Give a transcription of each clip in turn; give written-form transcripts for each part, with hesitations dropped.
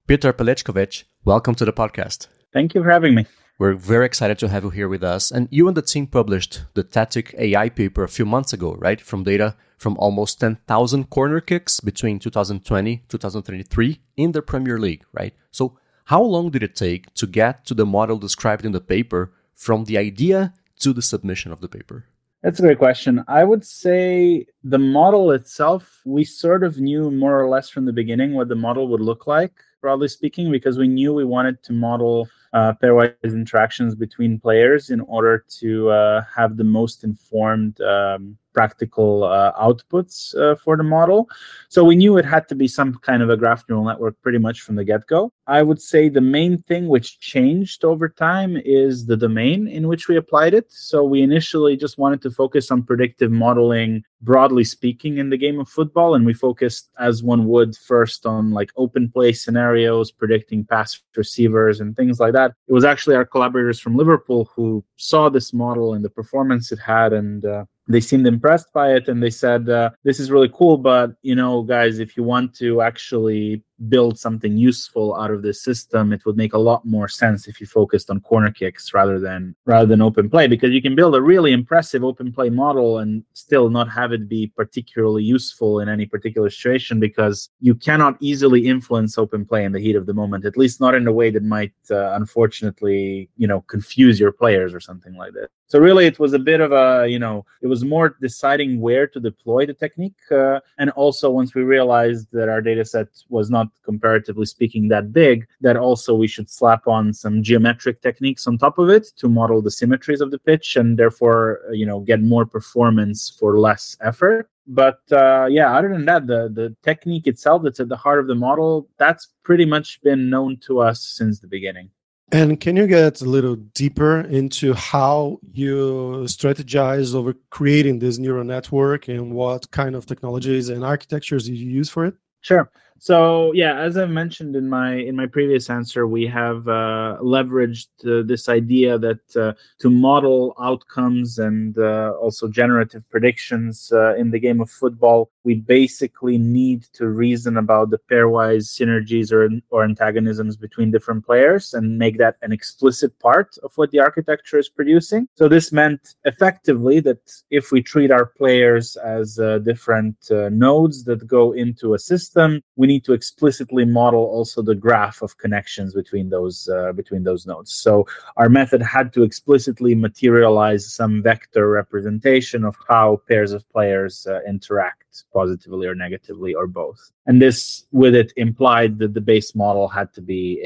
Peter Pelechkovic, welcome to the podcast. Thank you for having me. We're very excited to have you here with us. And you and the team published the Tactic AI paper a few months ago, right? From data from almost 10,000 corner kicks between 2020, 2023 in the Premier League, right? So how long did it take to get to the model described in the paper from the idea to the submission of the paper? That's a great question. I would say the model itself, we sort of knew more or less from the beginning what the model would look like, broadly speaking, because we knew we wanted to model pairwise interactions between players in order to have the most informed practical outputs for the model. So we knew it had to be some kind of a graph neural network pretty much from the get-go. I would say the main thing which changed over time is the domain in which we applied it. So we initially just wanted to focus on predictive modeling, broadly speaking, in the game of football. And we focused, as one would, first on like open play scenarios, predicting pass receivers and things like that. It was actually our collaborators from Liverpool who saw this model and the performance it had, and they seemed impressed by it, and they said, this is really cool, but, guys, if you want to actually build something useful out of this system, it would make a lot more sense if you focused on corner kicks rather than open play, because you can build a really impressive open play model and still not have it be particularly useful in any particular situation, because you cannot easily influence open play in the heat of the moment, at least not in a way that might, unfortunately, confuse your players or something like that. So really, it was a bit of a, it was more deciding where to deploy the technique. And also, once we realized that our data set was not, comparatively speaking, that big, that also we should slap on some geometric techniques on top of it to model the symmetries of the pitch and therefore, get more performance for less effort. But other than that, the technique itself that's at the heart of the model, that's pretty much been known to us since the beginning. And can you get a little deeper into how you strategize over creating this neural network and what kind of technologies and architectures you use for it? Sure. So, as I mentioned in my previous answer, we have leveraged this idea that to model outcomes and also generative predictions in the game of football, we basically need to reason about the pairwise synergies or antagonisms between different players and make that an explicit part of what the architecture is producing. So this meant effectively that if we treat our players as different nodes that go into a system, we need to explicitly model also the graph of connections between those nodes. So our method had to explicitly materialize some vector representation of how pairs of players interact positively or negatively or both. And this, with it, implied that the base model had to be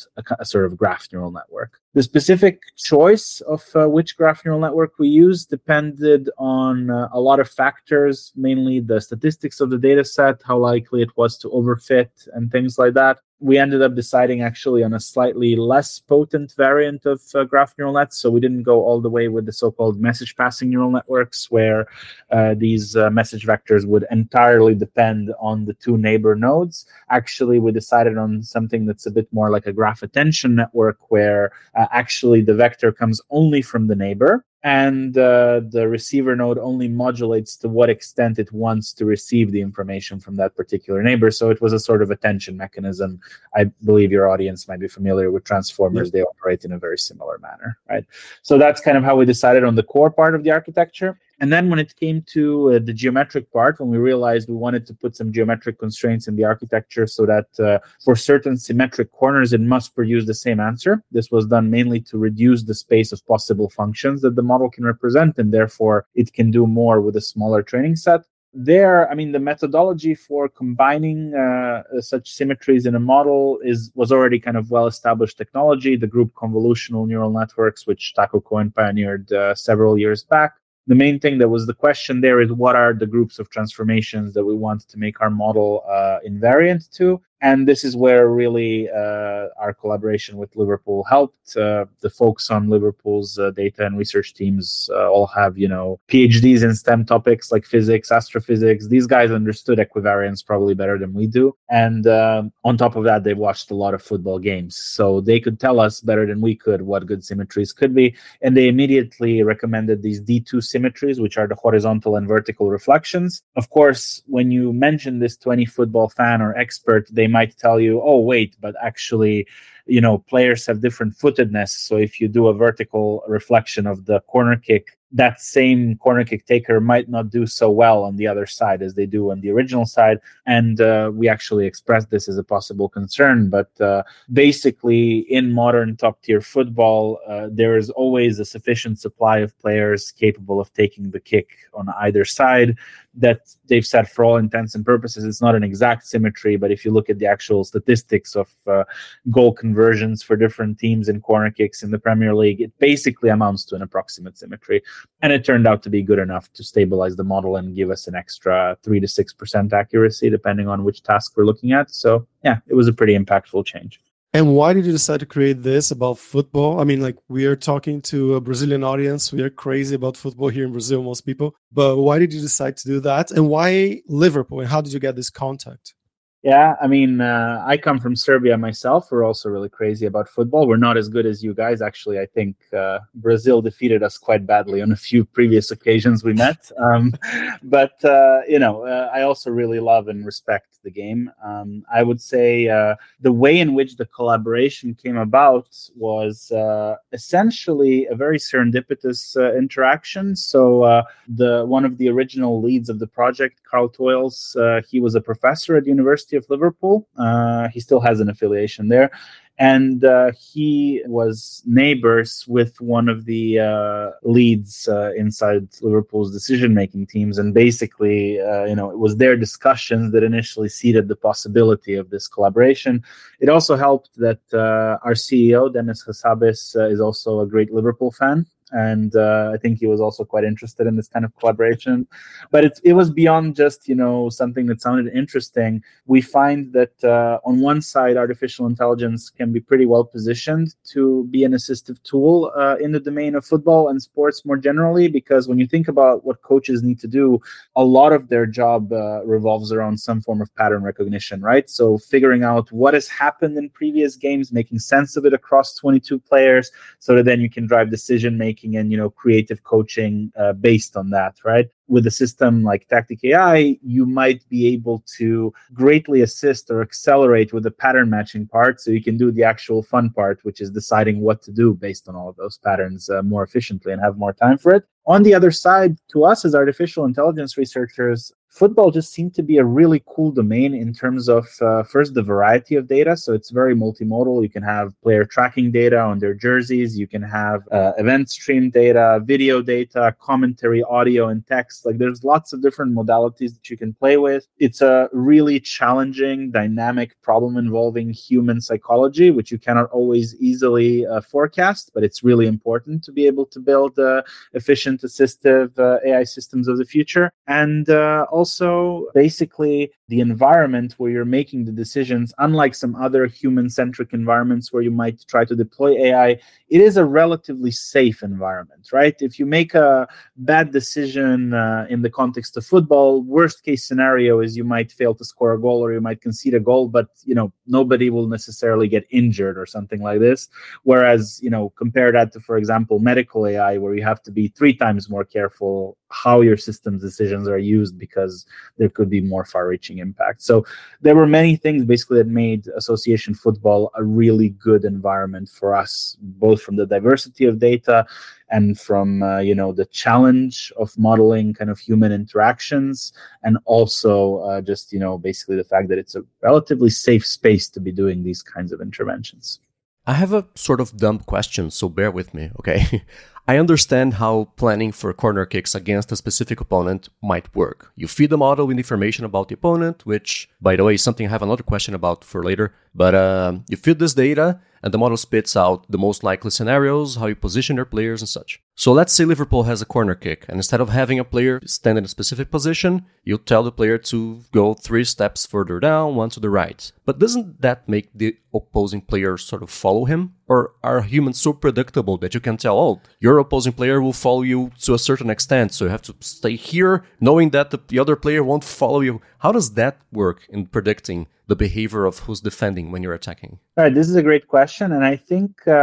a sort of graph neural network. The specific choice of which graph neural network we used depended on a lot of factors, mainly the statistics of the data set, how likely it was to overfit, and things like that. We ended up deciding actually on a slightly less potent variant of graph neural nets. So we didn't go all the way with the so-called message passing neural networks, where these message vectors would entirely depend on the two neighbor nodes. Actually, we decided on something that's a bit more like a graph attention network, where actually the vector comes only from the neighbor, and the receiver node only modulates to what extent it wants to receive the information from that particular neighbor. So it was a sort of attention mechanism. I believe your audience might be familiar with transformers. Yep. They operate in a very similar manner, right? So that's kind of how we decided on the core part of the architecture. And then when it came to the geometric part, when we realized we wanted to put some geometric constraints in the architecture so that for certain symmetric corners, it must produce the same answer. This was done mainly to reduce the space of possible functions that the model can represent, and therefore it can do more with a smaller training set. There, the methodology for combining such symmetries in a model was already kind of well-established technology, the group convolutional neural networks, which Taco Cohen pioneered several years back. The main thing that was the question there is, what are the groups of transformations that we want to make our model invariant to? And this is where really our collaboration with Liverpool helped. The folks on Liverpool's data and research teams all have, PhDs in STEM topics like physics, astrophysics. These guys understood equivariance probably better than we do. And on top of that, they watched a lot of football games. So they could tell us better than we could what good symmetries could be. And they immediately recommended these D2 symmetries, which are the horizontal and vertical reflections. Of course, when you mention this to any football fan or expert, they might tell you, oh, wait, but actually, players have different footedness. So if you do a vertical reflection of the corner kick, that same corner kick taker might not do so well on the other side as they do on the original side. And we actually expressed this as a possible concern. But basically, in modern top-tier football, there is always a sufficient supply of players capable of taking the kick on either side. That they've said, for all intents and purposes, it's not an exact symmetry, but if you look at the actual statistics of goal conversions for different teams in corner kicks in the Premier League, it basically amounts to an approximate symmetry. And it turned out to be good enough to stabilize the model and give us an extra 3 to 6% accuracy, depending on which task we're looking at. So yeah, it was a pretty impactful change. And why did you decide to create this about football? I mean, like, we are talking to a Brazilian audience. We are crazy about football here in Brazil, most people. But why did you decide to do that? And why Liverpool? And how did you get this contact? Yeah, I mean, I come from Serbia myself. We're also really crazy about football. We're not as good as you guys. Actually, I think Brazil defeated us quite badly on a few previous occasions we met. But I also really love and respect the game. I would say the way in which the collaboration came about was essentially a very serendipitous interaction. So one of the original leads of the project, Carl Toyles, he was a professor at University of Liverpool. He still has an affiliation there. And he was neighbors with one of the leads inside Liverpool's decision-making teams. And basically, it was their discussions that initially seeded the possibility of this collaboration. It also helped that our CEO, Dennis Hassabis, is also a great Liverpool fan. And I think he was also quite interested in this kind of collaboration. But it was beyond just, something that sounded interesting. We find that on one side, artificial intelligence can be pretty well positioned to be an assistive tool in the domain of football and sports more generally, because when you think about what coaches need to do, a lot of their job revolves around some form of pattern recognition, right? So figuring out what has happened in previous games, making sense of it across 22 players, so that then you can drive decision-making and creative coaching based on that, right? With a system like Tactic AI, you might be able to greatly assist or accelerate with the pattern matching part, so you can do the actual fun part, which is deciding what to do based on all of those patterns more efficiently and have more time for it. On the other side, to us as artificial intelligence researchers, football just seemed to be a really cool domain in terms of, first, the variety of data. So it's very multimodal. You can have player tracking data on their jerseys. You can have event stream data, video data, commentary, audio, and text. Like, there's lots of different modalities that you can play with. It's a really challenging, dynamic problem involving human psychology, which you cannot always easily forecast, but it's really important to be able to build efficient, assistive AI systems of the future. And also, basically, the environment where you're making the decisions, unlike some other human-centric environments where you might try to deploy AI, it is a relatively safe environment, right? If you make a bad decision in the context of football, worst-case scenario is you might fail to score a goal or you might concede a goal, but, nobody will necessarily get injured or something like this. Whereas, compare that to, for example, medical AI, where you have to be 3 times more careful how your system's decisions are used because there could be more far-reaching impact. So there were many things basically that made association football a really good environment for us, both from the diversity of data and from the challenge of modeling kind of human interactions, and also just basically the fact that it's a relatively safe space to be doing these kinds of interventions. I have a sort of dumb question, so bear with me, okay? I understand how planning for corner kicks against a specific opponent might work. You feed the model with information about the opponent, which, by the way, is something I have another question about for later. But you feed this data, and the model spits out the most likely scenarios, how you position your players and such. So let's say Liverpool has a corner kick, and instead of having a player stand in a specific position, you tell the player to go 3 steps further down, 1 to the right. But doesn't that make the opposing player sort of follow him? Or are humans so predictable that you can tell, oh, your opposing player will follow you to a certain extent, so you have to stay here knowing that the other player won't follow you? How does that work in predicting the behavior of who's defending when you're attacking? All right, this is a great question, and I think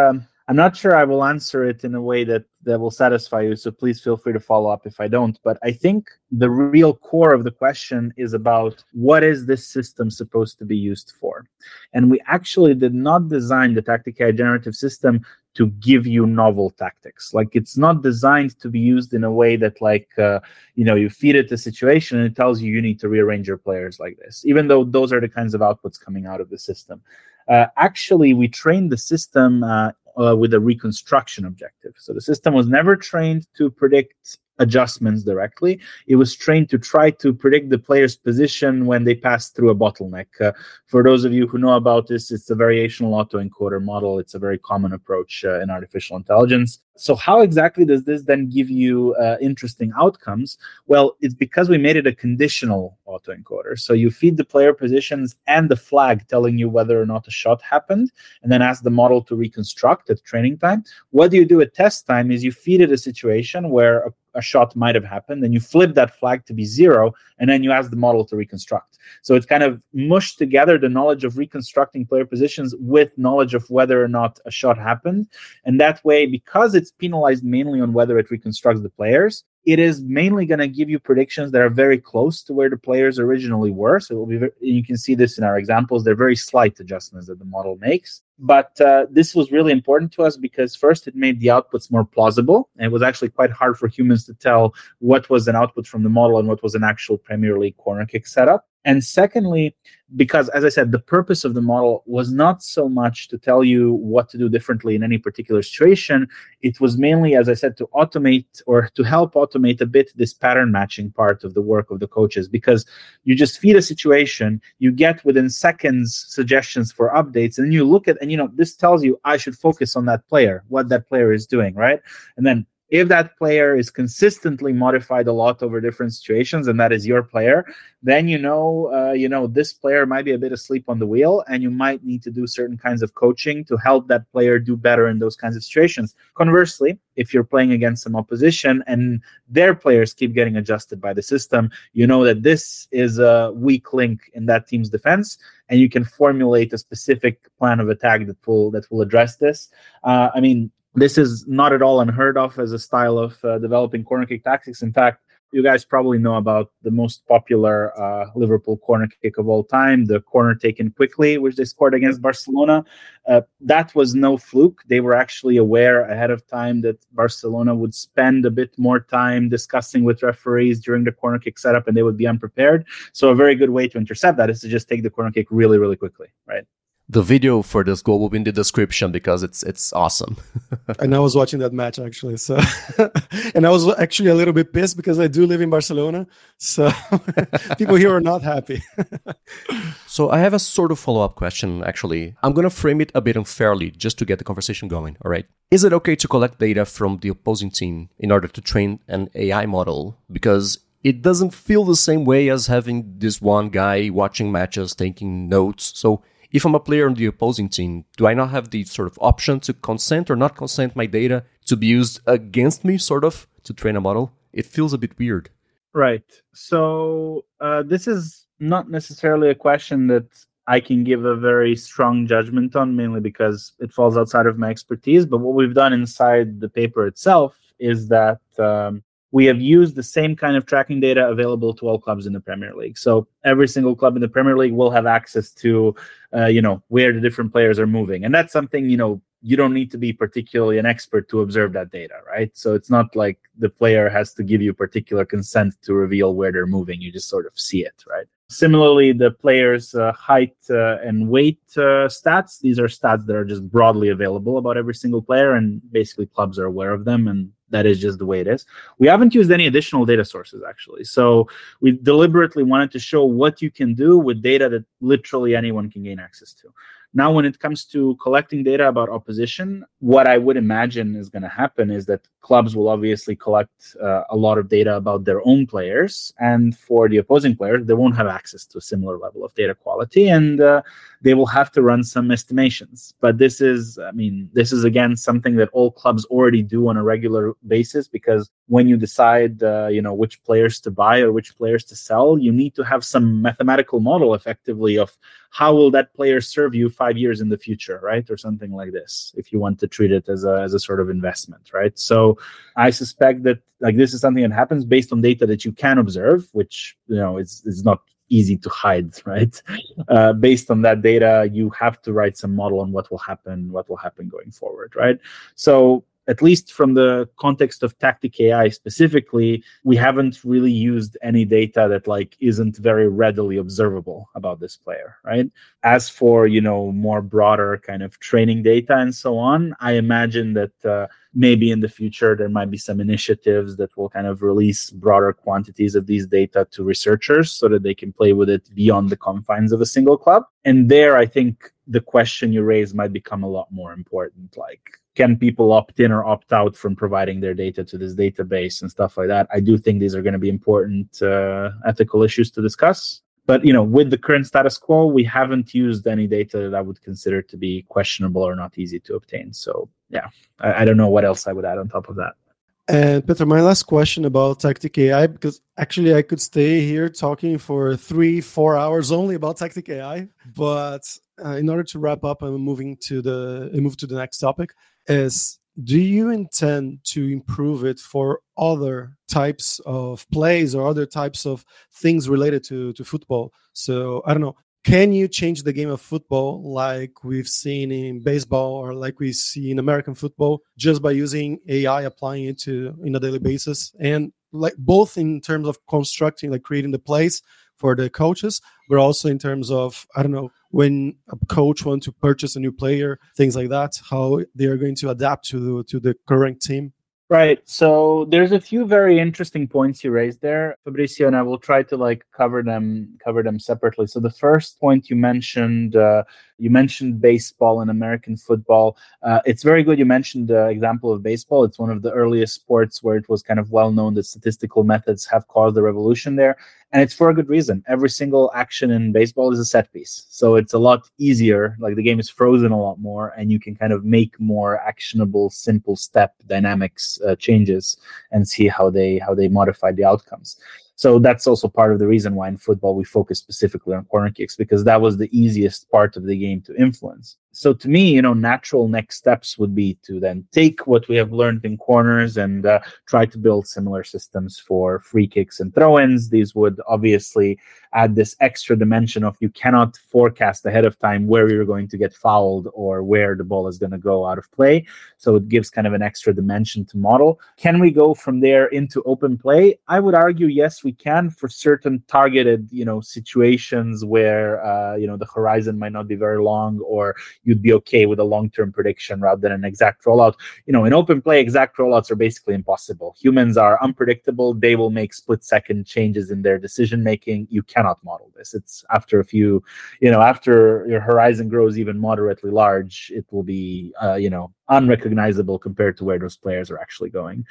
I'm not sure I will answer it in a way that will satisfy you, so please feel free to follow up if I don't. But I think the real core of the question is about what is this system supposed to be used for? And we actually did not design the Tactic AI generative system to give you novel tactics. Like, it's not designed to be used in a way that, like, you feed it a situation and it tells you need to rearrange your players like this, even though those are the kinds of outputs coming out of the system. Actually, we trained the system with a reconstruction objective. So the system was never trained to predict adjustments directly. It was trained to try to predict the player's position when they pass through a bottleneck. For those of you who know about this, it's a variational autoencoder model. It's a very common approach in artificial intelligence. So how exactly does this then give you interesting outcomes? Well, it's because we made it a conditional autoencoder. So you feed the player positions and the flag telling you whether or not a shot happened, and then ask the model to reconstruct at training time. What you do at test time is you feed it a situation where a shot might have happened, and you flip that flag to be 0, and then you ask the model to reconstruct. So it's kind of mushed together the knowledge of reconstructing player positions with knowledge of whether or not a shot happened. And that way, because it's penalized mainly on whether it reconstructs the players, it is mainly going to give you predictions that are very close to where the players originally were. So it will be you can see this in our examples. They're very slight adjustments that the model makes. But this was really important to us because, first, it made the outputs more plausible. And it was actually quite hard for humans to tell what was an output from the model and what was an actual Premier League corner kick setup. And secondly, because, as I said, the purpose of the model was not so much to tell you what to do differently in any particular situation. It was mainly, as I said, to automate or to help automate a bit this pattern matching part of the work of the coaches, because you just feed a situation, you get within seconds suggestions for updates, and you look at, and this tells you I should focus on that player, what that player is doing, right? And then if that player is consistently modified a lot over different situations, and that is your player, then this player might be a bit asleep on the wheel, and you might need to do certain kinds of coaching to help that player do better in those kinds of situations. Conversely, if you're playing against some opposition and their players keep getting adjusted by the system, you know that this is a weak link in that team's defense, and you can formulate a specific plan of attack that will address this. This is not at all unheard of as a style of developing corner kick tactics. In fact, you guys probably know about the most popular Liverpool corner kick of all time, the corner taken quickly, which they scored against Barcelona. That was no fluke. They were actually aware ahead of time that Barcelona would spend a bit more time discussing with referees during the corner kick setup, and they would be unprepared. So a very good way to intercept that is to just take the corner kick really, really quickly, right? The video for this goal will be in the description because it's awesome. And I was watching that match actually, so and I was actually a little bit pissed because I do live in Barcelona, so people here are not happy. So I have a sort of follow-up question, actually. I'm going to frame it a bit unfairly just to get the conversation going, all right? Is it okay to collect data from the opposing team in order to train an AI model? Because it doesn't feel the same way as having this one guy watching matches, taking notes. So if I'm a player on the opposing team, do I not have the sort of option to consent or not consent my data to be used against me, sort of, to train a model? It feels a bit weird. Right. So this is not necessarily a question that I can give a very strong judgment on, mainly because it falls outside of my expertise. But what we've done inside the paper itself is that we have used the same kind of tracking data available to all clubs in the Premier League. So every single club in the Premier League will have access to, where the different players are moving. And that's something, you don't need to be particularly an expert to observe that data, right? So it's not like the player has to give you particular consent to reveal where they're moving. You just sort of see it, right? Similarly, the player's height and weight stats, these are stats that are just broadly available about every single player, and basically clubs are aware of them, and that is just the way it is. We haven't used any additional data sources, actually. So we deliberately wanted to show what you can do with data that literally anyone can gain access to. Now, when it comes to collecting data about opposition, what I would imagine is going to happen is that clubs will obviously collect a lot of data about their own players. And for the opposing players, they won't have access to a similar level of data quality. And they will have to run some estimations. But this is again, something that all clubs already do on a regular basis, because when you decide, which players to buy or which players to sell, you need to have some mathematical model effectively of how will that player serve you 5 years in the future, right? Or something like this, if you want to treat it as a sort of investment, right? So I suspect that like this is something that happens based on data that you can observe, which, is not easy to hide, right? Based on that data, you have to write some model on what will happen going forward, right? So at least from the context of Tactic AI specifically, we haven't really used any data that like isn't very readily observable about this player, right? As for, more broader kind of training data and so on, I imagine that maybe in the future there might be some initiatives that will kind of release broader quantities of these data to researchers so that they can play with it beyond the confines of a single club. And there, I think the question you raise might become a lot more important, like, can people opt in or opt out from providing their data to this database and stuff like that? I do think these are going to be important ethical issues to discuss. But, with the current status quo, we haven't used any data that I would consider to be questionable or not easy to obtain. So, yeah, I don't know what else I would add on top of that. And Peter, my last question about Tactic AI, because actually I could stay here talking for 3-4 hours only about Tactic AI. But in order to wrap up and move to the next topic, is do you intend to improve it for other types of plays or other types of things related to football? So I don't know. Can you change the game of football like we've seen in baseball or like we see in American football just by using AI, applying it in a daily basis, and like both in terms of constructing, like creating the plays for the coaches, but also in terms of, I don't know, when a coach wants to purchase a new player, things like that, how they are going to adapt to the current team? Right. So there's a few very interesting points you raised there, Fabricio, and I will try to cover them separately. So the first point you mentioned baseball and American football. It's very good you mentioned the example of baseball. It's one of the earliest sports where it was kind of well known that statistical methods have caused a revolution there. And it's for a good reason. Every single action in baseball is a set piece. So it's a lot easier. Like the game is frozen a lot more, and you can kind of make more actionable, simple step dynamics changes and see how they modify the outcomes. So that's also part of the reason why in football we focus specifically on corner kicks, because that was the easiest part of the game to influence. So to me, natural next steps would be to then take what we have learned in corners and try to build similar systems for free kicks and throw-ins. These would obviously add this extra dimension of you cannot forecast ahead of time where you're going to get fouled or where the ball is going to go out of play. So it gives kind of an extra dimension to model. Can we go from there into open play? I would argue, yes, we can for certain targeted, situations where, the horizon might not be very long, or you'd be okay with a long-term prediction rather than an exact rollout. In open play, exact rollouts are basically impossible. Humans are unpredictable. They will make split-second changes in their decision-making. You cannot model this. It's after a few, after your horizon grows even moderately large, it will be, unrecognizable compared to where those players are actually going.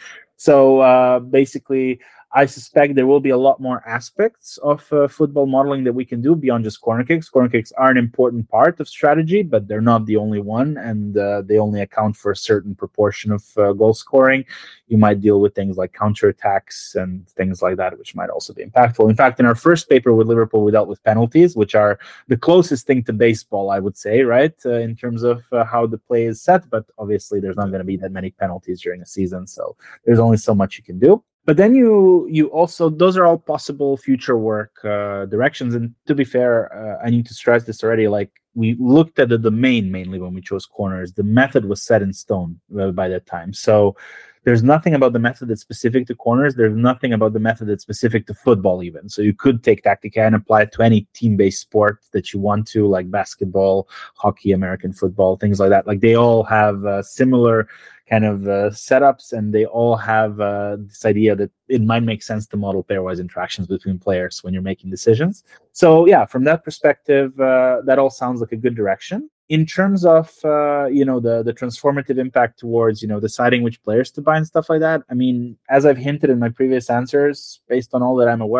So basically, I suspect there will be a lot more aspects of football modeling that we can do beyond just corner kicks. Corner kicks are an important part of strategy, but they're not the only one, and they only account for a certain proportion of goal scoring. You might deal with things like counterattacks and things like that, which might also be impactful. In fact, in our first paper with Liverpool, we dealt with penalties, which are the closest thing to baseball, I would say, right, in terms of how the play is set. But obviously, there's not going to be that many penalties during a season, so there's only so much you can do. But then you also, those are all possible future work directions. And to be fair, I need to stress this already, like we looked at the domain mainly when we chose corners. The method was set in stone by that time. So there's nothing about the method that's specific to corners. There's nothing about the method that's specific to football even. So you could take Tactic AI and apply it to any team-based sport that you want to, like basketball, hockey, American football, things like that. Like they all have similar kind of setups, and they all have this idea that it might make sense to model pairwise interactions between players when you're making decisions. So yeah, from that perspective, that all sounds like a good direction. In terms of the transformative impact towards deciding which players to buy and stuff like that, I mean, as I've hinted in my previous answers, based on all that I'm aware of,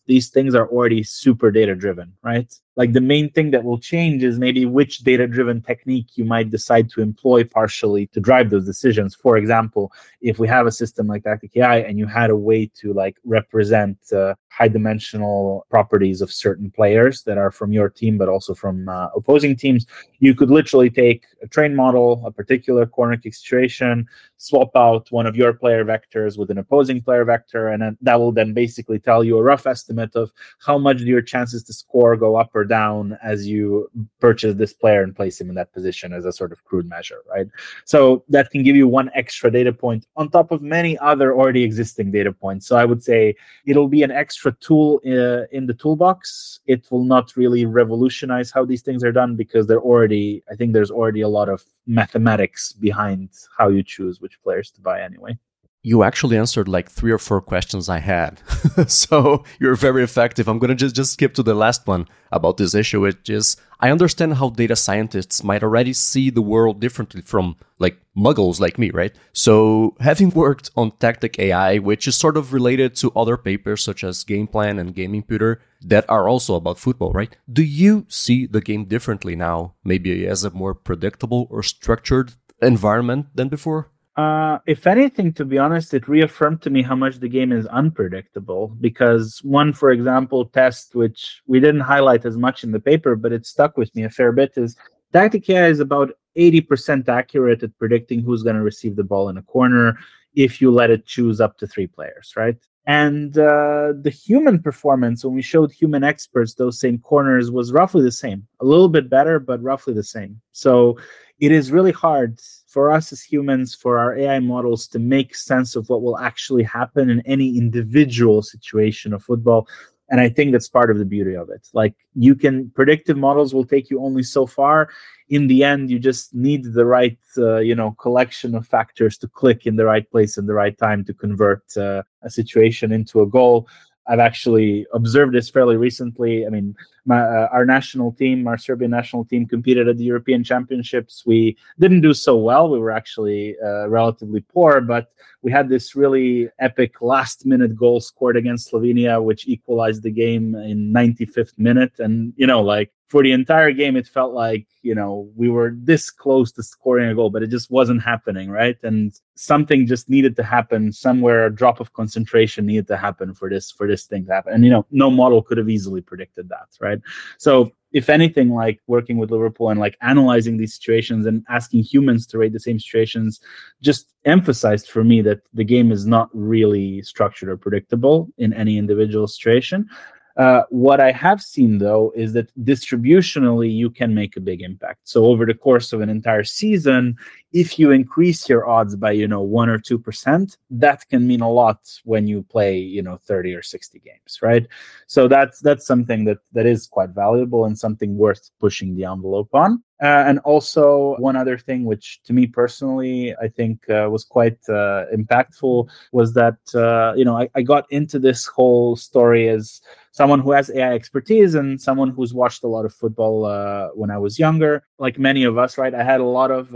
these things are already super data driven, right? Like the main thing that will change is maybe which data driven technique you might decide to employ partially to drive those decisions. For example, if we have a system like Tactic AI and you had a way to like represent high dimensional properties of certain players that are from your team, but also from opposing teams, you could literally take a trained model, a particular corner kick situation, swap out one of your player vectors with an opposing player vector, and then that will then basically tell you a rough estimate of how much do your chances to score go up or down as you purchase this player and place him in that position as a sort of crude measure, right? So that can give you one extra data point on top of many other already existing data points. So I would say it'll be an extra tool in the toolbox. It will not really revolutionize how these things are done because I think there's already a lot of mathematics behind how you choose which players to buy anyway. You actually answered like 3 or 4 questions I had. So you're very effective. I'm going to just skip to the last one about this issue, which is I understand how data scientists might already see the world differently from like muggles like me, right? So having worked on Tactic AI, which is sort of related to other papers such as Game Plan and Game Imputer that are also about football, right? Do you see the game differently now, maybe as a more predictable or structured environment than before? If anything, to be honest, it reaffirmed to me how much the game is unpredictable. Because one, for example, test, which we didn't highlight as much in the paper, but it stuck with me a fair bit, is Tactic AI is about 80% accurate at predicting who's going to receive the ball in a corner if you let it choose up to 3 players, right? And the human performance, when we showed human experts those same corners, was roughly the same. A little bit better, but roughly the same. So it is really hard for us as humans, for our AI models to make sense of what will actually happen in any individual situation of football. And I think that's part of the beauty of it. Like predictive models will take you only so far. In the end, you just need the right, collection of factors to click in the right place in the right time to convert a situation into a goal. I've actually observed this fairly recently. I mean, our national team, our Serbian national team, competed at the European Championships. We didn't do so well. We were actually relatively poor, but we had this really epic last-minute goal scored against Slovenia, which equalized the game in 95th minute. And, for the entire game, it felt like, we were this close to scoring a goal, but it just wasn't happening, right? And something just needed to happen somewhere. A drop of concentration needed to happen for this thing to happen. And, no model could have easily predicted that, right? So if anything, like working with Liverpool and like analyzing these situations and asking humans to rate the same situations just emphasized for me that the game is not really structured or predictable in any individual situation. What I have seen, though, is that distributionally, you can make a big impact. So over the course of an entire season, if you increase your odds by, 1 or 2%, that can mean a lot when you play, 30 or 60 games, right? So that's something that is quite valuable and something worth pushing the envelope on. And also one other thing, which to me personally, I think was quite impactful, was that, I got into this whole story as someone who has AI expertise and someone who's watched a lot of football when I was younger. Like many of us, right? I had a lot of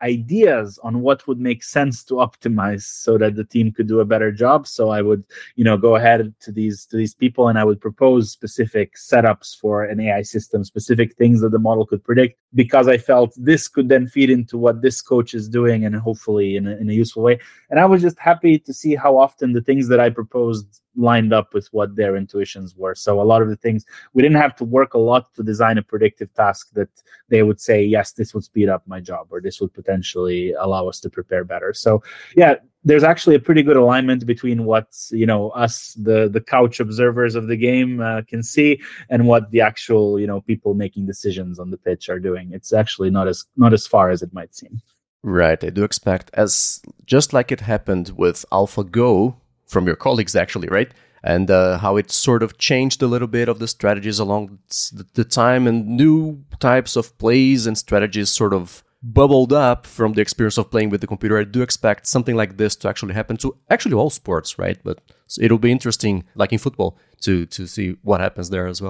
ideas on what would make sense to optimize so that the team could do a better job. So I would, go ahead to these people and I would propose specific setups for an AI system, specific things that the model could predict, because I felt this could then feed into what this coach is doing and hopefully in a useful way. And I was just happy to see how often the things that I proposed lined up with what their intuitions were. So a lot of the things, we didn't have to work a lot to design a predictive task that they would say, yes, this would speed up my job, or this would potentially allow us to prepare better. So yeah, there's actually a pretty good alignment between what, us, the couch observers of the game can see and what the actual, people making decisions on the pitch are doing. It's actually not as far as it might seem. Right. I do expect, as just like it happened with AlphaGo, from your colleagues, actually, right? And how it sort of changed a little bit of the strategies along the time, and new types of plays and strategies sort of bubbled up from the experience of playing with the computer. I do expect something like this to actually happen to actually all sports, right? But it'll be interesting, like in football, to see what happens there as well.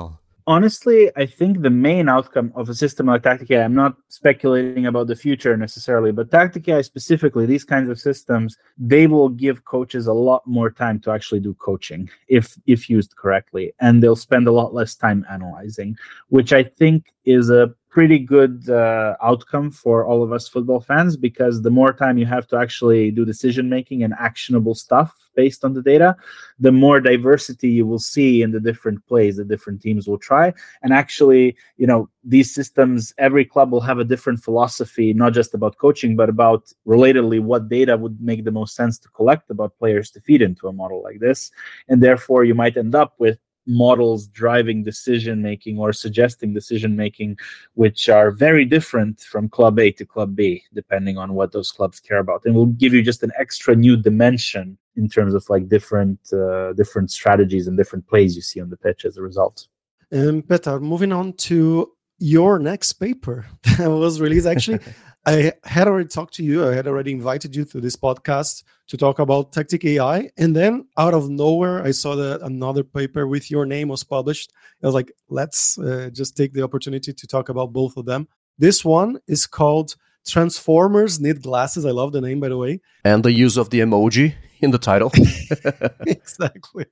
Honestly, I think the main outcome of a system like Tactic AI, I'm not speculating about the future necessarily, but Tactic AI specifically, these kinds of systems, they will give coaches a lot more time to actually do coaching if used correctly. And they'll spend a lot less time analyzing, which I think is a pretty good outcome for all of us football fans, because the more time you have to actually do decision making and actionable stuff based on the data, the more diversity you will see in the different plays that different teams will try. And actually, these systems, every club will have a different philosophy, not just about coaching, but about relatedly what data would make the most sense to collect about players to feed into a model like this. And therefore, you might end up with models driving decision making or suggesting decision making, which are very different from club A to club B, depending on what those clubs care about, and will give you just an extra new dimension in terms of like different strategies and different plays you see on the pitch as a result. Petar, moving on to your next paper that was released. Actually, I had already talked to you. I had already invited you to this podcast to talk about Tactic AI. And then out of nowhere, I saw that another paper with your name was published. I was like, let's just take the opportunity to talk about both of them. This one is called Transformers Need Glasses. I love the name, by the way. And the use of the emoji in the title. Exactly.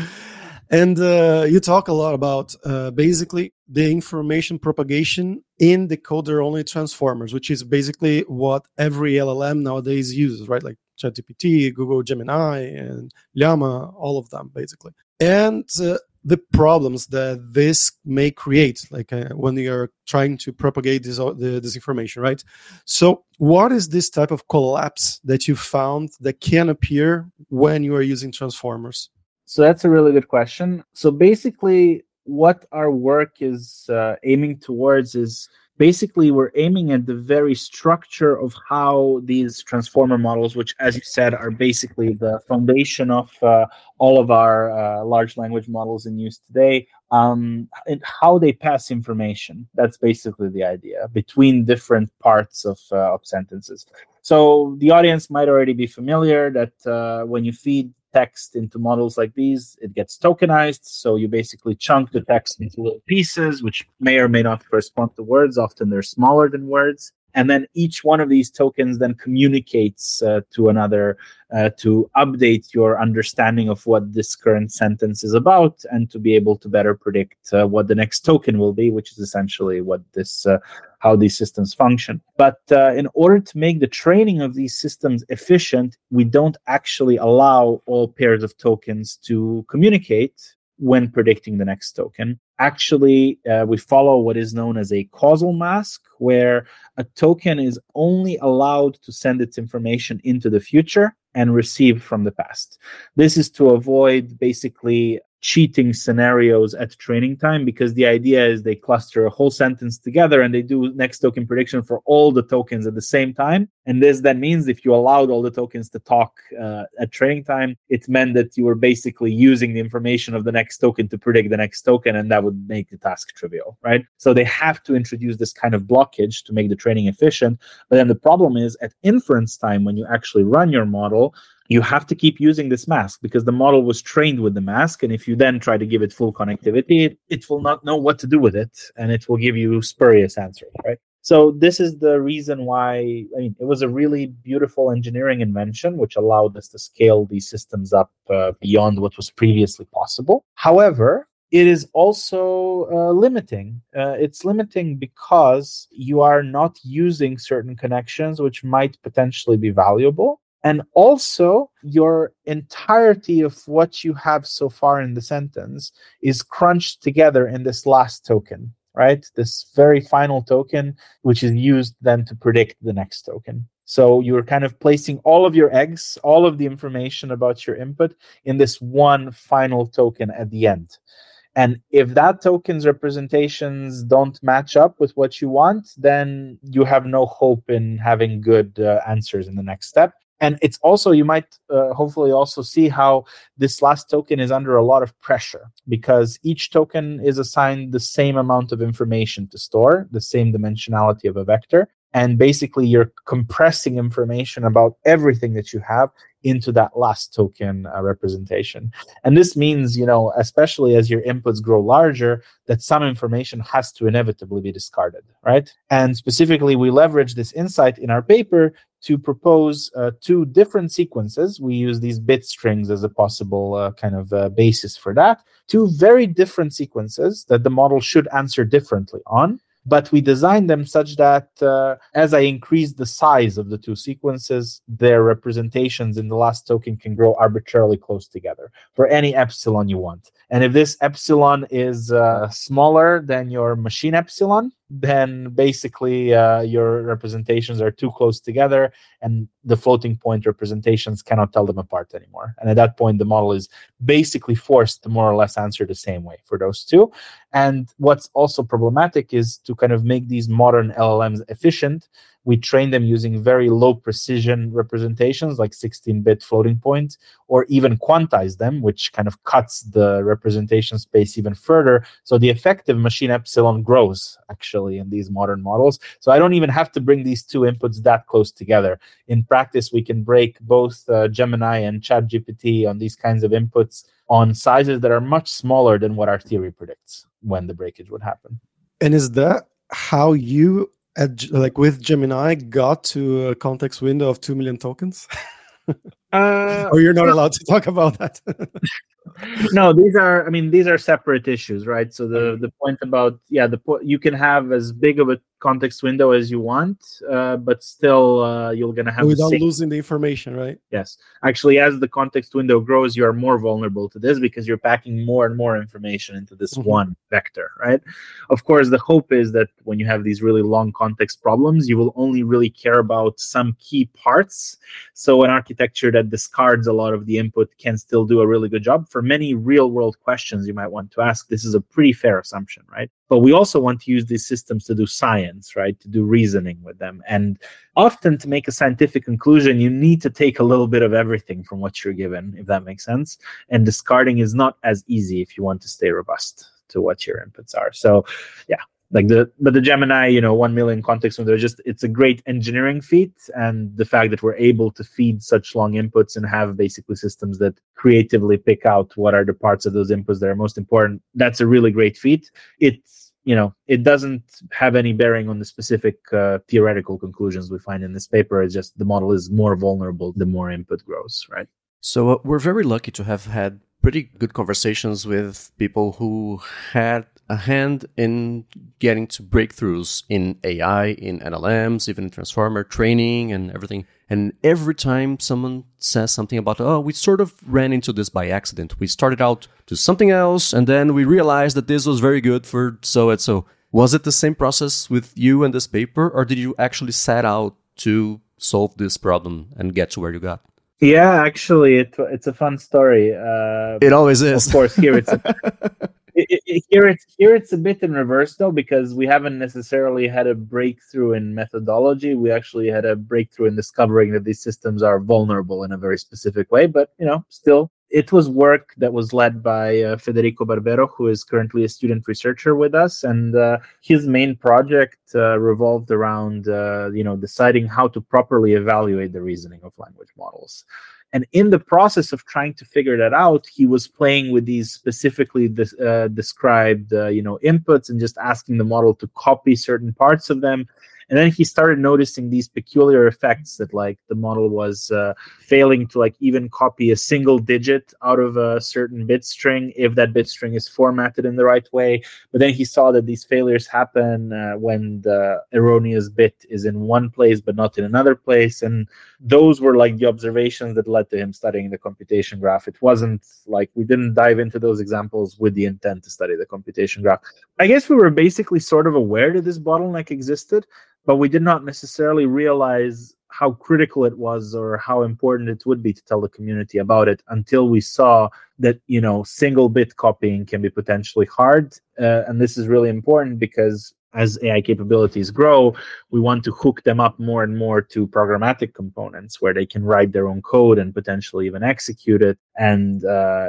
And you talk a lot about basically the information propagation in decoder-only transformers, which is basically what every LLM nowadays uses, right? Like ChatGPT, Google Gemini, and Llama, all of them, basically. And the problems that this may create, like when you are trying to propagate this information, right? So what is this type of collapse that you found that can appear when you are using transformers? So that's a really good question. So basically, what our work is aiming towards is basically we're aiming at the very structure of how these transformer models, which, as you said, are basically the foundation of all of our large language models in use today, and how they pass information. That's basically the idea between different parts of sentences. So the audience might already be familiar that when you feed text into models like these, it gets tokenized. So you basically chunk the text into little pieces, which may or may not correspond to words. Often they're smaller than words. And then each one of these tokens then communicates to another to update your understanding of what this current sentence is about, and to be able to better predict what the next token will be, which is essentially what this how these systems function. But in order to make the training of these systems efficient, we don't actually allow all pairs of tokens to communicate when predicting the next token. Actually, we follow what is known as a causal mask, where a token is only allowed to send its information into the future and receive from the past. This is to avoid basically cheating scenarios at training time, because the idea is they cluster a whole sentence together and they do next token prediction for all the tokens at the same time. And this then means if you allowed all the tokens to talk at training time, it meant that you were basically using the information of the next token to predict the next token, and that would make the task trivial, right? So they have to introduce this kind of blockage to make the training efficient. But then the problem is at inference time, when you actually run your model, you have to keep using this mask because the model was trained with the mask. And if you then try to give it full connectivity, it will not know what to do with it, and it will give you spurious answers, right? So this is the reason why, it was a really beautiful engineering invention, which allowed us to scale these systems up beyond what was previously possible. However, it is also limiting. It's limiting because you are not using certain connections which might potentially be valuable. And also, your entirety of what you have so far in the sentence is crunched together in this last token, right? This very final token, which is used then to predict the next token. So you're kind of placing all of your eggs, all of the information about your input in this one final token at the end. And if that token's representations don't match up with what you want, then you have no hope in having good answers in the next step. And it's also, you might hopefully also see how this last token is under a lot of pressure, because each token is assigned the same amount of information to store, the same dimensionality of a vector. And basically, you're compressing information about everything that you have into that last token representation. And this means, especially as your inputs grow larger, that some information has to inevitably be discarded, right? And specifically, we leverage this insight in our paper to propose two different sequences. We use these bit strings as a possible basis for that. Two very different sequences that the model should answer differently on. But we designed them such that as I increase the size of the two sequences, their representations in the last token can grow arbitrarily close together for any epsilon you want. And if this epsilon is smaller than your machine epsilon, then basically your representations are too close together and the floating point representations cannot tell them apart anymore. And at that point, the model is basically forced to more or less answer the same way for those two. And what's also problematic is to kind of make these modern LLMs efficient. We train them using very low precision representations like 16-bit floating points, or even quantize them, which kind of cuts the representation space even further. So the effective machine epsilon grows actually in these modern models. So I don't even have to bring these two inputs that close together. In practice, we can break both Gemini and ChatGPT on these kinds of inputs on sizes that are much smaller than what our theory predicts when the breakage would happen. And is that how you, with Gemini, got to a context window of 2 million tokens? Or you're not allowed to talk about that? No, these are separate issues, right? So the point about you can have as big of a context window as you want, but still you're going to have without losing the information, right? Yes, actually, as the context window grows, you are more vulnerable to this because you're packing more and more information into this one vector, right? Of course, the hope is that when you have these really long context problems, you will only really care about some key parts. So an architecture that discards a lot of the input can still do a really good job. For many real-world questions you might want to ask, this is a pretty fair assumption, right? But we also want to use these systems to do science, right? To do reasoning with them. And often to make a scientific conclusion, you need to take a little bit of everything from what you're given, if that makes sense. And discarding is not as easy if you want to stay robust to what your inputs are. So, yeah. But the Gemini, 1 million context window, it's a great engineering feat. And the fact that we're able to feed such long inputs and have basically systems that creatively pick out what are the parts of those inputs that are most important, that's a really great feat. It doesn't have any bearing on the specific theoretical conclusions we find in this paper. It's just the model is more vulnerable the more input grows, right? So we're very lucky to have had pretty good conversations with people who had a hand in getting to breakthroughs in AI, in LLMs, even in transformer training and everything. And every time someone says something about, we sort of ran into this by accident. We started out to something else, and then we realized that this was very good for so and so. Was it the same process with you and this paper, or did you actually set out to solve this problem and get to where you got? Yeah, actually, it's a fun story. It always is. Of course, here it's it's a bit in reverse though, because we haven't necessarily had a breakthrough in methodology. We actually had a breakthrough in discovering that these systems are vulnerable in a very specific way. But still, it was work that was led by Federico Barbero, who is currently a student researcher with us, and his main project revolved around deciding how to properly evaluate the reasoning of language models. And in the process of trying to figure that out, he was playing with these specifically described inputs and just asking the model to copy certain parts of them. And then he started noticing these peculiar effects that the model was failing to even copy a single digit out of a certain bit string if that bit string is formatted in the right way. But then he saw that these failures happen when the erroneous bit is in one place but not in another place. And those were the observations that led to him studying the computation graph. It wasn't we didn't dive into those examples with the intent to study the computation graph. I guess we were basically sort of aware that this bottleneck existed, but we did not necessarily realize how critical it was or how important it would be to tell the community about it until we saw that, single bit copying can be potentially hard. And this is really important because as AI capabilities grow, we want to hook them up more and more to programmatic components where they can write their own code and potentially even execute it. And,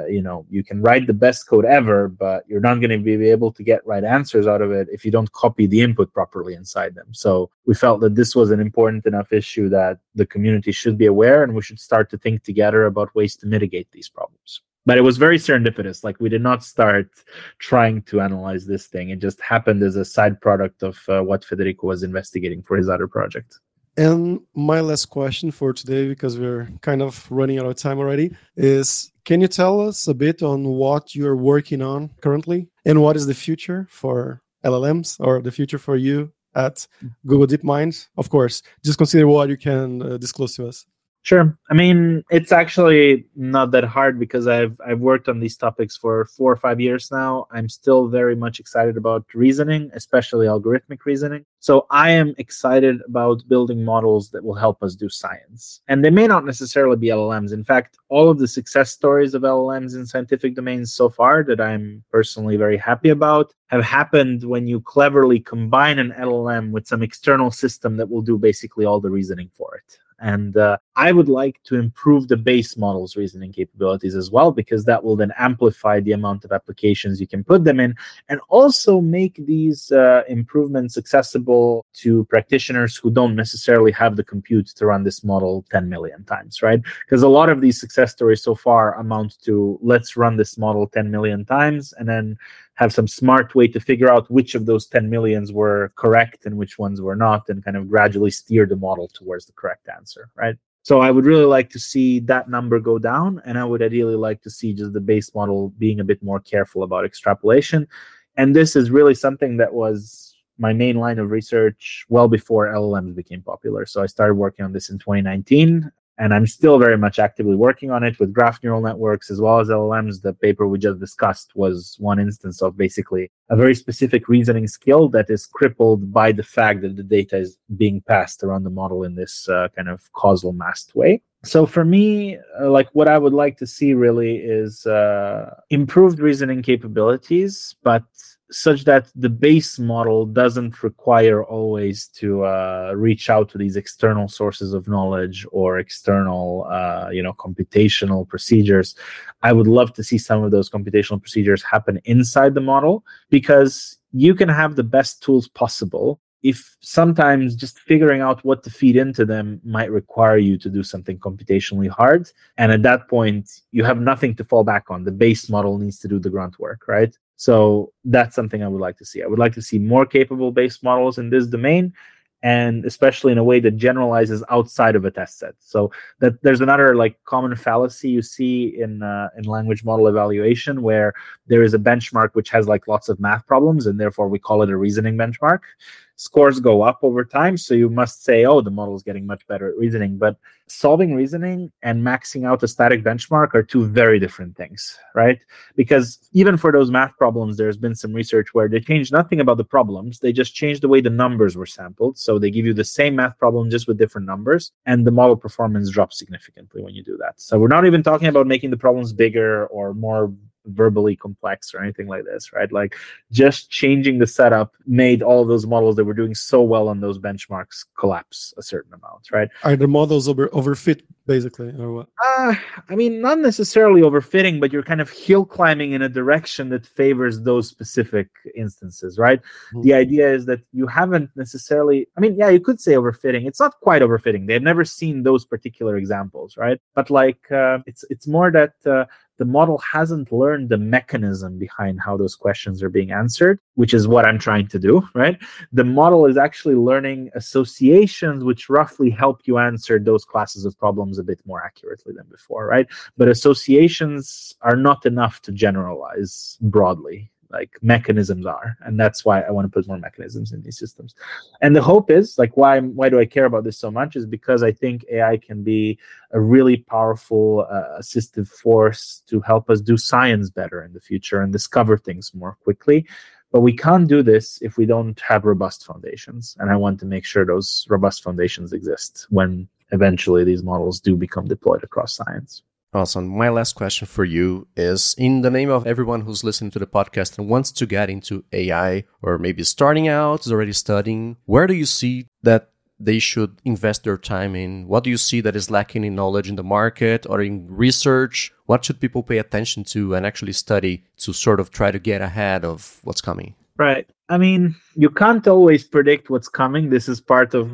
you can write the best code ever, but you're not going to be able to get right answers out of it if you don't copy the input properly inside them. So we felt that this was an important enough issue that the community should be aware, and we should start to think together about ways to mitigate these problems. But it was very serendipitous. Like, we did not start trying to analyze this thing. It just happened as a side product of what Federico was investigating for his other project. And my last question for today, because we're kind of running out of time already, is can you tell us a bit on what you're working on currently and what is the future for LLMs or the future for you at Google DeepMind? Of course, just consider what you can disclose to us. Sure. I mean, it's actually not that hard because I've worked on these topics for 4 or 5 years now. I'm still very much excited about reasoning, especially algorithmic reasoning. So I am excited about building models that will help us do science. And they may not necessarily be LLMs. In fact, all of the success stories of LLMs in scientific domains so far that I'm personally very happy about have happened when you cleverly combine an LLM with some external system that will do basically all the reasoning for it. And I would like to improve the base model's reasoning capabilities as well, because that will then amplify the amount of applications you can put them in, and also make these improvements accessible to practitioners who don't necessarily have the compute to run this model 10 million times, right? Because a lot of these success stories so far amount to, let's run this model 10 million times and then have some smart way to figure out which of those 10 millions were correct and which ones were not, and kind of gradually steer the model towards the correct answer, right? So I would really like to see that number go down, and I would ideally like to see just the base model being a bit more careful about extrapolation. And this is really something that was my main line of research well before LLMs became popular. So I started working on this in 2019. And I'm still very much actively working on it with graph neural networks as well as LLMs. The paper we just discussed was one instance of basically a very specific reasoning skill that is crippled by the fact that the data is being passed around the model in this kind of causal masked way. So for me, what I would like to see really is improved reasoning capabilities, but such that the base model doesn't require always to reach out to these external sources of knowledge or external, computational procedures. I would love to see some of those computational procedures happen inside the model, because you can have the best tools possible if sometimes just figuring out what to feed into them might require you to do something computationally hard. And at that point, you have nothing to fall back on. The base model needs to do the grunt work, right? So that's something I would like to see. I would like to see more capable base models in this domain, and especially in a way that generalizes outside of a test set. So that there's another common fallacy you see in language model evaluation, where there is a benchmark which has lots of math problems, and therefore we call it a reasoning benchmark. Scores go up over time, so you must say, oh, the model is getting much better at reasoning. But solving reasoning and maxing out a static benchmark are two very different things, right? Because even for those math problems, there's been some research where they changed nothing about the problems. They just changed the way the numbers were sampled. So they give you the same math problem just with different numbers, and the model performance drops significantly when you do that. So we're not even talking about making the problems bigger or more verbally complex or anything like this, right? Just changing the setup made all of those models that were doing so well on those benchmarks collapse a certain amount, right? Are the models overfit, basically, or what? I mean, not necessarily overfitting, but you're kind of hill climbing in a direction that favors those specific instances, right? Mm-hmm. The idea is that you haven't necessarily, you could say overfitting. It's not quite overfitting. They've never seen those particular examples, right? But it's more that the model hasn't learned the mechanism behind how those questions are being answered, which is what I'm trying to do, right? The model is actually learning associations which roughly help you answer those classes of problems a bit more accurately than before, right? But associations are not enough to generalize broadly. Mechanisms are, and that's why I want to put more mechanisms in these systems. And the hope is, why do I care about this so much, is because I think AI can be a really powerful assistive force to help us do science better in the future and discover things more quickly. But we can't do this if we don't have robust foundations, and I want to make sure those robust foundations exist when eventually these models do become deployed across science. Awesome. My last question for you is, in the name of everyone who's listening to the podcast and wants to get into AI, or maybe starting out, is already studying, where do you see that they should invest their time in? What do you see that is lacking in knowledge in the market or in research? What should people pay attention to and actually study to sort of try to get ahead of what's coming? Right. I mean, you can't always predict what's coming. This is part of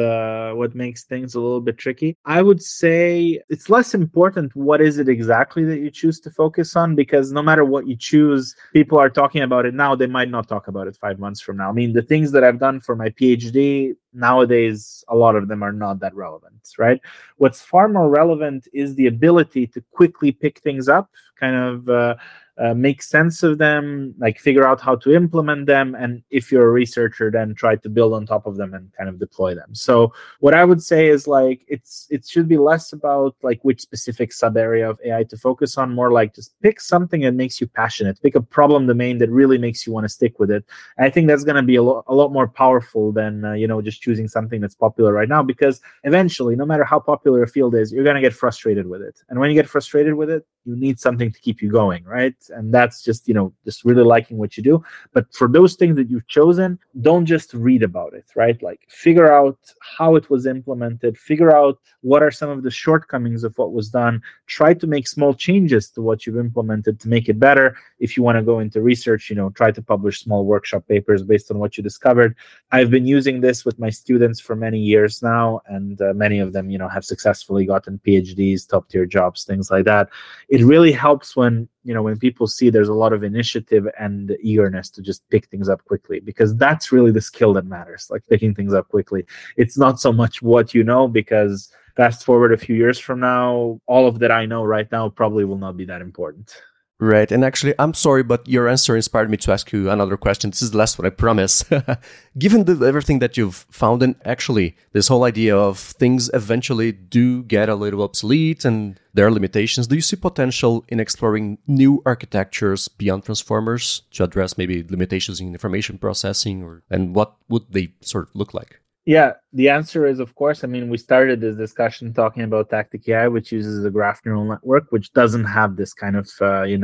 what makes things a little bit tricky. I would say it's less important what is it exactly that you choose to focus on, because no matter what you choose, people are talking about it now. They might not talk about it 5 months from now. I mean, the things that I've done for my PhD, nowadays, a lot of them are not that relevant, right? What's far more relevant is the ability to quickly pick things up, kind of make sense of them, like figure out how to implement them, and if you're a researcher, then try to build on top of them and kind of deploy them. So what I would say is like it should be less about like which specific sub area of AI to focus on, more like just pick something that makes you passionate, pick a problem domain that really makes you want to stick with it. And I think that's going to be a lot more powerful than just choosing something that's popular right now, because eventually, no matter how popular a field is, you're going to get frustrated with it, and when you get frustrated with it, you need something to keep you going, right? And that's just just really liking what you do. But for those things that you've chosen, don't just read about it, right? Like figure out how it was implemented, figure out what are some of the shortcomings of what was done, try to make small changes to what you've implemented to make it better. If you want to go into research, try to publish small workshop papers based on what you discovered. I've been using this with my students for many years now, and many of them have successfully gotten PhDs, top tier jobs, things like that. It really helps when people see there's a lot of initiative and eagerness to just pick things up quickly, because that's really the skill that matters, like picking things up quickly. It's not so much what you know, because fast forward a few years from now, all of that I know right now probably will not be that important. Right. And actually, I'm sorry, but your answer inspired me to ask you another question. This is the last one, I promise. Given everything that you've found, and actually this whole idea of things eventually do get a little obsolete and there are limitations, do you see potential in exploring new architectures beyond transformers to address maybe limitations in information processing, and what would they sort of look like? Yeah, the answer is, of course. I mean, we started this discussion talking about Tactic AI, which uses a graph neural network, which doesn't have this kind of,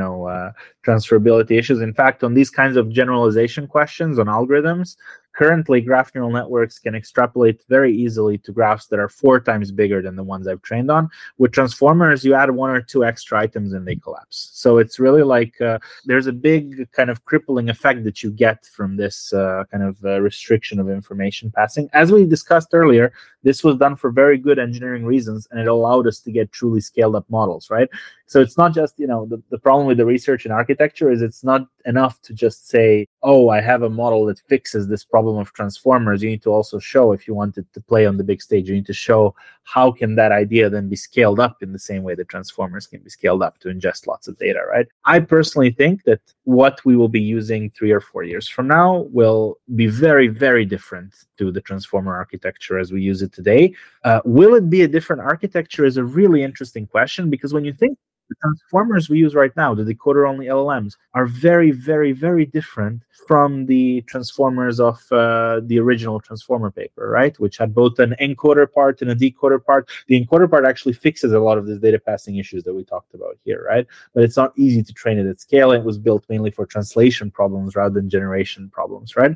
transferability issues. In fact, on these kinds of generalization questions on algorithms, currently graph neural networks can extrapolate very easily to graphs that are 4 times bigger than the ones I've trained on. With transformers, you add 1 or 2 extra items and they collapse. So it's really like there's a big kind of crippling effect that you get from this kind of restriction of information passing. As we discussed earlier, this was done for very good engineering reasons, and it allowed us to get truly scaled up models, right? So it's not just, the problem with the research in architecture is it's not enough to just say, oh, I have a model that fixes this problem of transformers. You need to also show, if you want it to play on the big stage, you need to show how can that idea then be scaled up in the same way that transformers can be scaled up to ingest lots of data, right? I personally think that what we will be using 3 or 4 years from now will be very, very different to the transformer architecture as we use it today. Will it be a different architecture is a really interesting question, because when you think the transformers we use right now, the decoder-only LLMs, are very, very, very different from the transformers of the original transformer paper, right? Which had both an encoder part and a decoder part. The encoder part actually fixes a lot of these data passing issues that we talked about here, right? But it's not easy to train it at scale. It was built mainly for translation problems rather than generation problems, right?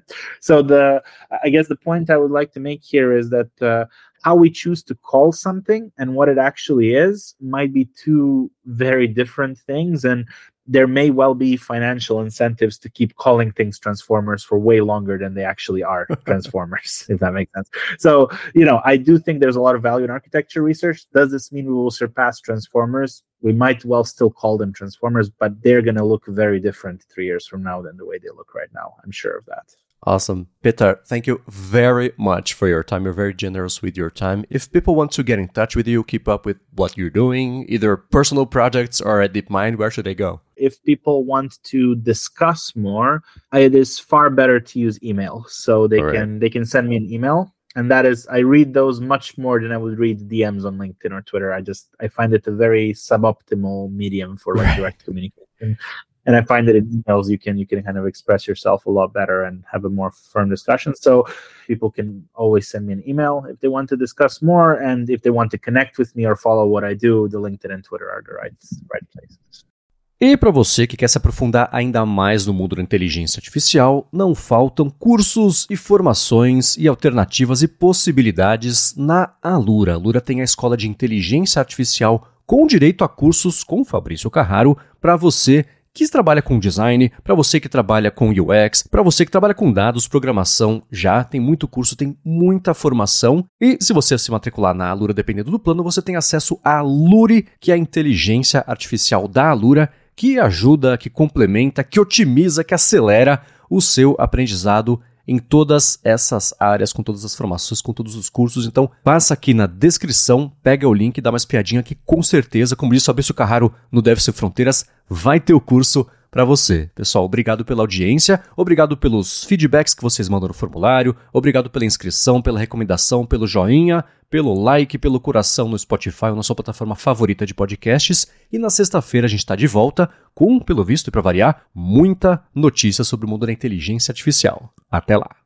So I guess the point I would like to make here is that how we choose to call something and what it actually is might be 2 very different things, and there may well be financial incentives to keep calling things transformers for way longer than they actually are transformers, if that makes sense. So, I do think there's a lot of value in architecture research. Does this mean we will surpass transformers? We might well still call them transformers, but they're going to look very different 3 years from now than the way they look right now. I'm sure of that. Awesome. Petar, thank you very much for your time. You're very generous with your time. If people want to get in touch with you, keep up with what you're doing, either personal projects or at DeepMind, where should they go? If people want to discuss more, it is far better to use email. So they can send me an email. And that is, I read those much more than I would read DMs on LinkedIn or Twitter. I find it a very suboptimal medium for direct communication. And I find that in emails you can kind of express yourself a lot better and have a more firm discussion. So people can always send me an email if they want to discuss more, and if they want to connect with me or follow what I do, the LinkedIn and Twitter are the right places. E para você que quer se aprofundar ainda mais no mundo da inteligência artificial, não faltam cursos e formações e alternativas e possibilidades na Alura. A Alura tem a escola de inteligência artificial com direito a cursos com Fabrício Carraro para você que trabalha com design, para você que trabalha com UX, para você que trabalha com dados, programação, já tem muito curso, tem muita formação. E se você se matricular na Alura, dependendo do plano, você tem acesso à Aluri, que é a inteligência artificial da Alura, que ajuda, que complementa, que otimiza, que acelera o seu aprendizado em todas essas áreas, com todas as formações, com todos os cursos. Então, passa aqui na descrição, pega o link, dá uma espiadinha que com certeza, como disse o Fabrício Carraro no Deve Ser Fronteiras, vai ter o curso para você. Pessoal, obrigado pela audiência, obrigado pelos feedbacks que vocês mandam no formulário, obrigado pela inscrição, pela recomendação, pelo joinha, pelo like, pelo coração no Spotify, na sua plataforma favorita de podcasts. E na sexta-feira a gente está de volta com, pelo visto e para variar, muita notícia sobre o mundo da inteligência artificial. Até lá!